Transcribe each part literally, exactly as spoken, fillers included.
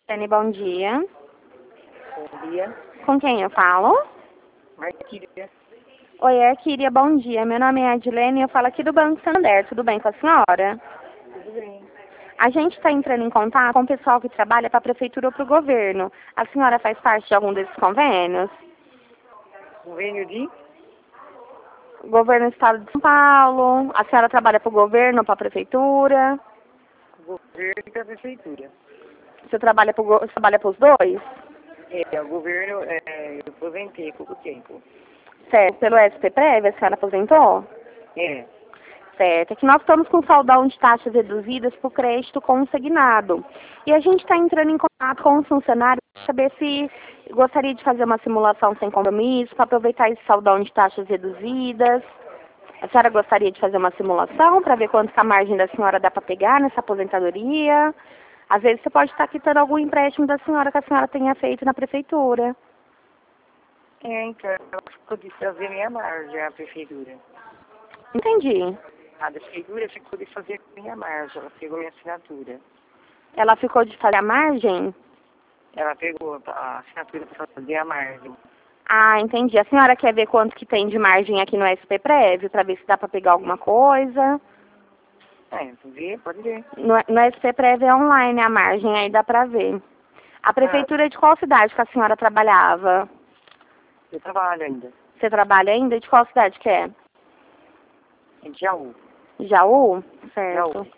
Dani, bom dia. Bom dia. Com quem eu falo? Marquíria. Oi, Arquíria, bom dia. Meu nome é Adilene e eu falo aqui do Banco Santander. Tudo bem com a senhora? Tudo bem. A gente está entrando em contato com o pessoal que trabalha para a prefeitura ou para o governo. A senhora faz parte de algum desses convênios? Convênio de Governo do Estado de São Paulo. A senhora trabalha para o governo ou para a prefeitura? governo e da prefeitura. Você trabalha para você trabalha para os dois? É, o governo, é, eu aposentei há pouco tempo. Certo. Pelo S P Prev, a senhora aposentou? É. Certo, é que nós estamos com saldão de taxas reduzidas para o crédito consignado. E a gente está entrando em contato com os funcionários para saber se gostaria de fazer uma simulação sem compromisso, para aproveitar esse saldão de taxas reduzidas. A senhora gostaria de fazer uma simulação para ver quanto que a margem da senhora dá para pegar nessa aposentadoria? Às vezes você pode estar quitando algum empréstimo da senhora que a senhora tenha feito na prefeitura. É, então, eu ficou de fazer minha margem, a prefeitura. Entendi. A prefeitura ficou de fazer minha margem, ela pegou minha assinatura. Ela ficou de fazer a margem? Ela pegou a assinatura para fazer a margem. Ah, entendi. A senhora quer ver quanto que tem de margem aqui no S P Prev, para ver se dá para pegar alguma coisa? É, ver, pode ver. No, no S P Prev é online a margem, aí dá para ver. A prefeitura é de qual cidade que a senhora trabalhava? Eu trabalho ainda. Você trabalha ainda? De qual cidade que é? Em Jaú. Jaú? Certo. Jaú.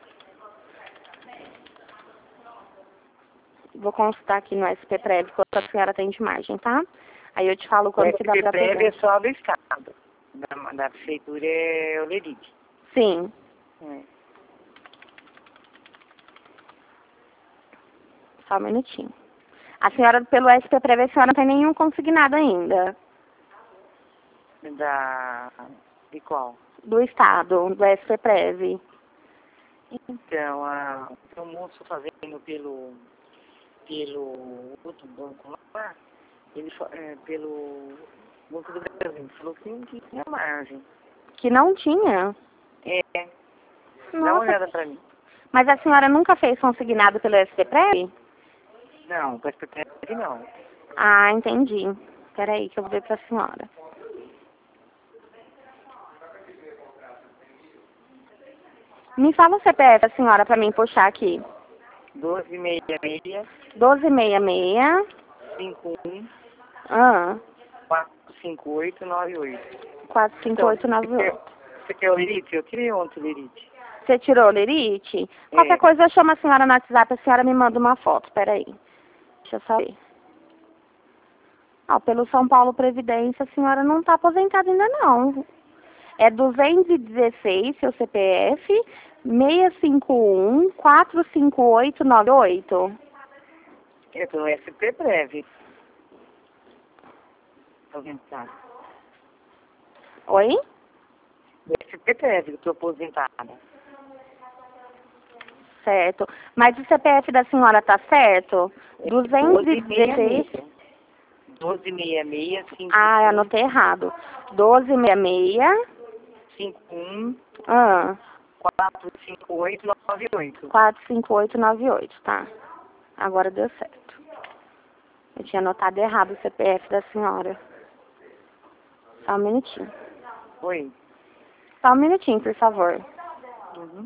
Vou consultar aqui no S P Prev quanto a senhora tem de margem, tá? Aí eu te falo O quanto que dá para S P Prev pegar. é só do Estado. Da, da prefeitura é o Lerite. Sim. É. Só um minutinho. A senhora, pelo S P Prev, a senhora não tem nenhum consignado ainda. Da... De qual? Do Estado, do S P Prev. Então, a, o moço fazendo pelo, pelo outro banco lá, ele, fa- é, pelo Banco do Brasil, falou que não tinha margem. Que não tinha? É, dá uma Nossa. olhada pra mim. Mas a senhora nunca fez consignado pelo S P Prev? Não, com essa P P não. Ah, entendi. Espera aí que eu vou ver para a senhora. Me fala o C P F, a senhora, para mim puxar aqui. doze seis seis, doze sessenta e seis. cinco um, Ah, quatro cinco oito nove oito. quatro cinco oito nove oito. Você quer o Lerite? Eu tirei ontem o Lerite. Você tirou o Lerite? É. Qualquer coisa eu chamo a senhora no WhatsApp, a senhora me manda uma foto. Espera aí. Deixa eu só ver. Ah, pelo São Paulo Previdência, a senhora não está aposentada ainda não. É duzentos e dezesseis, seu C P F, seis cinco um, quatro cinco oito nove oito. É pelo S P Prev. Aposentado. Oi? Do S P Prev, eu estou aposentada. Certo. Mas o C P F da senhora tá certo? duzentos e dezesseis. doze seis seis, cinco Ah, eu anotei errado. doze sessenta e seis. cinco um, Ah, quatro cinco oito nove oito. quatro cinco oito nove oito, tá. Agora deu certo. Eu tinha anotado errado o C P F da senhora. Só um minutinho. Oi. Só um minutinho, por favor. Uhum.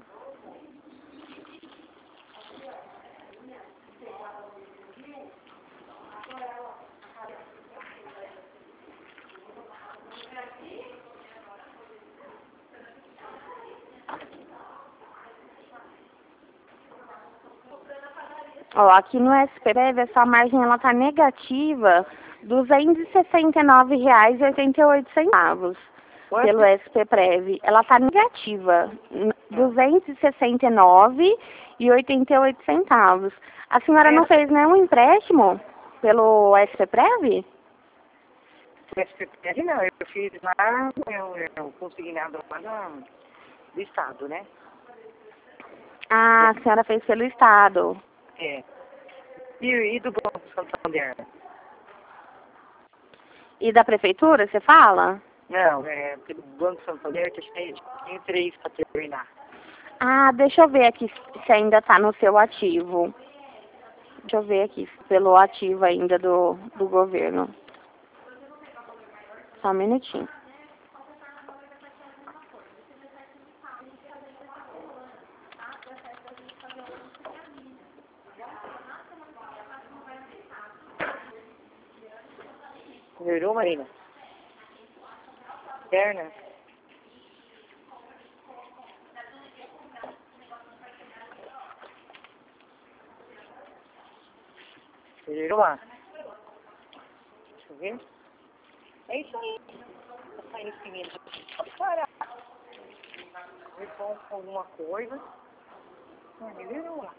Ó, aqui no S P Prev, essa margem ela tá negativa, duzentos e sessenta e nove reais e oitenta e oito centavos. Pelo S P Prev. Ela tá negativa, duzentos e sessenta e nove reais e oitenta e oito centavos. A senhora não fez nenhum empréstimo pelo S P Prev? O S P Prev não, eu fiz lá, eu, eu consignado lá do, do Estado, né? Ah, a senhora fez pelo Estado. É. E, e do Banco Santander? E da Prefeitura, você fala? Não, é pelo Banco Santander que tem, tem três para terminar. Ah, deixa eu ver aqui se ainda tá no seu ativo. Deixa eu ver aqui, pelo ativo ainda do, do governo. Só um minutinho. Melhorou, Marina? Perna? Melhorou lá? Deixa eu ver. É isso aí. Tá saindo esse menino. Para. Ver com alguma coisa. Ah, melhorou lá.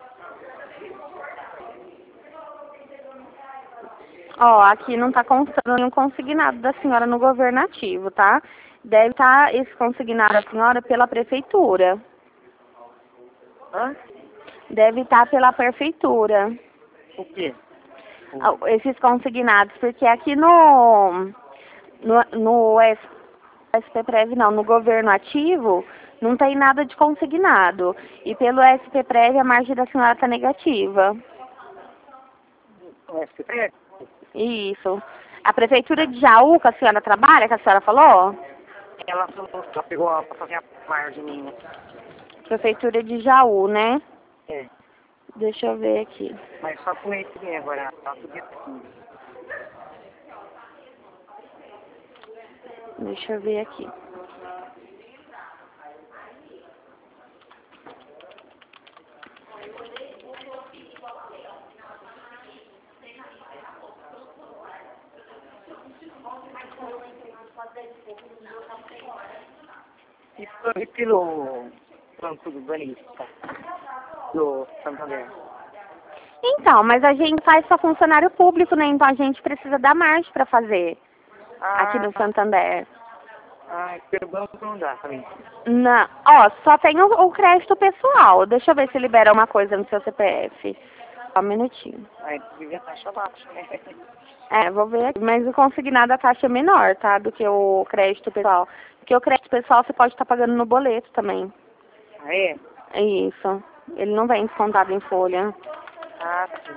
Ó, aqui não tá constando nenhum consignado da senhora no governo ativo, tá? Deve estar esse consignado da senhora pela prefeitura. Hã? Deve estar pela prefeitura. O quê? Ah, esses consignados, porque aqui no no, no S P Prev não, no governo ativo não tem nada de consignado. E pelo S P Prev a margem da senhora tá negativa. O S P P? Isso. A prefeitura de Jaú, que a senhora trabalha, que a senhora falou? Ela falou que ela pegou a- pra fazer a margem minha. Prefeitura de Jaú, né? É. Deixa eu ver aqui. Mas só com esse bem agora. Tá tudo assim. Deixa eu ver aqui. E p- e pelo banco do banista? Do Santander? Então, mas a gente faz só funcionário público, né? Então a gente precisa dar margem para fazer aqui no Ah, Santander. ah, pelo banco não dá também. Não, ó, só tem o, o crédito pessoal. Deixa eu ver se libera uma coisa no seu C P F. Só um minutinho. Aí devia taxa baixa, né? É, vou ver aqui. Mas o consignado a taxa é menor, tá? Do que o crédito pessoal. Porque o crédito pessoal você pode estar pagando no boleto também. Ah, é? É isso. Ele não vem descontado em folha. Ah, sim.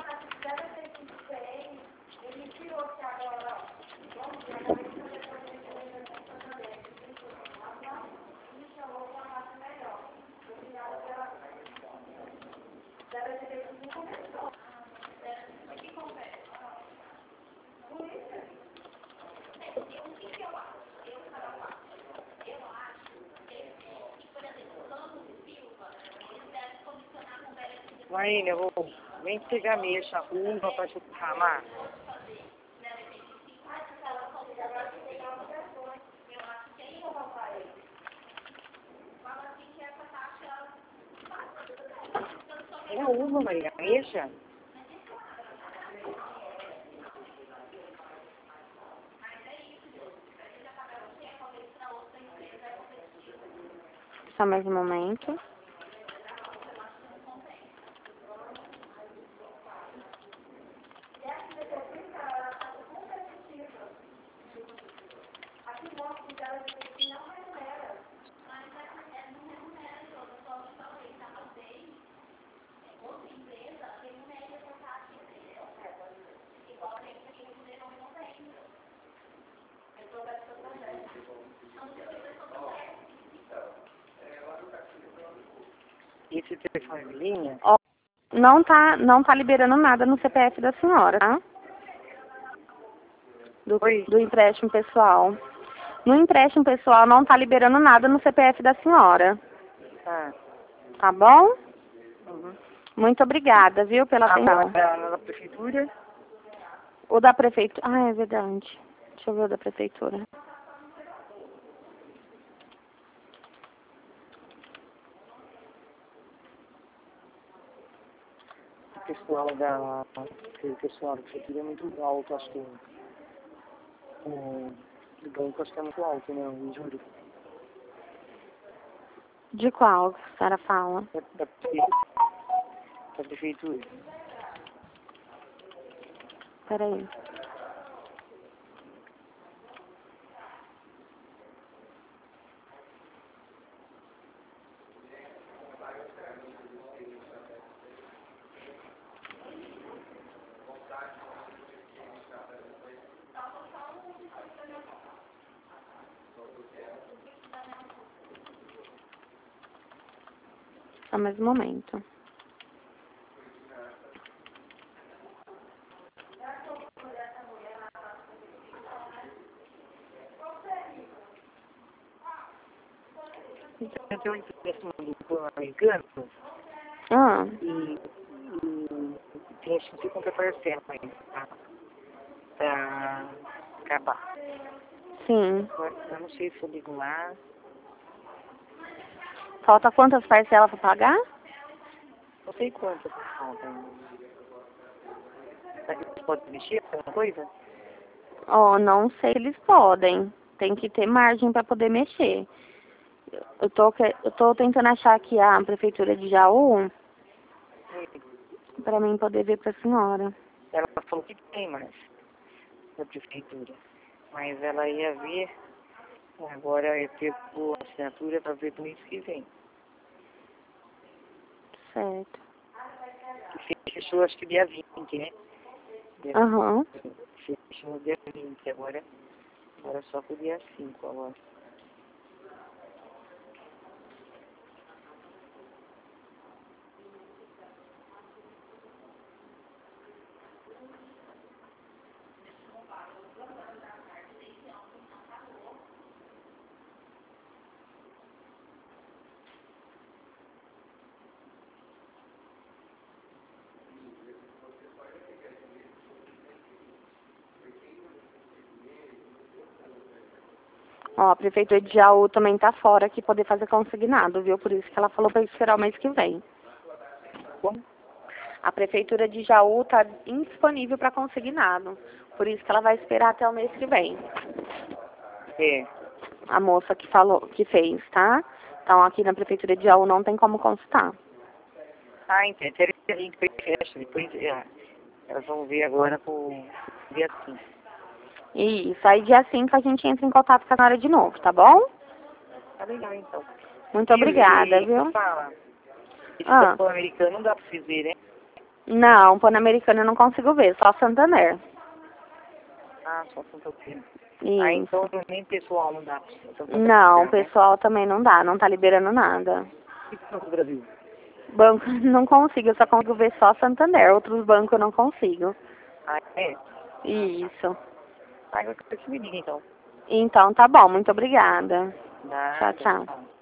Marina, eu vou... Vem pegar a mexa, uma pra te ramar. É uma, Marina, a mexa? Só mais um momento. Esse telefone de linha? Ó, não tá, não tá liberando nada no C P F da senhora, tá? Do, Oi? do empréstimo pessoal. No empréstimo pessoal não tá liberando nada no C P F da senhora. Ah. Tá bom? Uhum. Muito obrigada, viu, pela atenção. Ah, na prefeitura? O da prefeitura. Ah, é verdade. Deixa eu ver o da prefeitura. O pessoal da... O pessoal da prefeitura é muito alto, acho que... O do banco acho que é muito alto, né? O juro. De qual que a senhora fala? Da, da, prefe- da prefeitura. Peraí. Só mais um momento. Eu tenho um empréstimo do plano americano Ah, e, e tem acho que cinquenta parcelas ainda pra, pra acabar. sim. Agora, eu não sei se eu ligo lá. Falta quantas parcelas para pagar? Não sei quanto falta ainda. Você pode mexer com alguma coisa? Oh, não sei se eles podem. Tem que ter margem para poder mexer. Eu tô, que- eu tô tentando achar aqui a prefeitura de Jaú para mim poder ver para a senhora. Ela falou que tem mais da prefeitura. Mas ela ia ver, agora eu pego a assinatura para ver do mês que vem. Certo. Que fechou acho que dia vinte, né? Dia- Aham. Fechou no dia vinte agora. Agora só pro dia cinco agora. Ó, a prefeitura de Jaú também tá fora aqui poder fazer consignado, viu? Por isso que ela falou para esperar o mês que vem. Como? A prefeitura de Jaú tá indisponível para consignado. Por isso que ela vai esperar até o mês que vem. É. A moça que falou, que fez, tá? Então aqui na prefeitura de Jaú não tem como consultar. Ah, então. Até dia vinte fecha. Depois é, elas vão ver agora pro dia cinco. Isso, aí dia cinco a gente entra em contato com a senhora de novo, tá bom? Tá legal então. Muito obrigada, E, e, viu? fala, esse Ah, banco americano não dá pra vocês verem, né? não, Pan-Americano eu não consigo ver, só Santander. Ah, só Santa Cruz. Ah, Isso. então nem pessoal não dá pra vocês. Então, tá Não, o certo, né? pessoal também não dá, não tá liberando nada. E Banco do Brasil? Banco não consigo, eu só consigo ver só Santander, outros bancos eu não consigo. Ah, é? Isso. Ah, eu quero que me diga então. Então tá bom, muito obrigada. Tchau, Nada, tchau. tchau.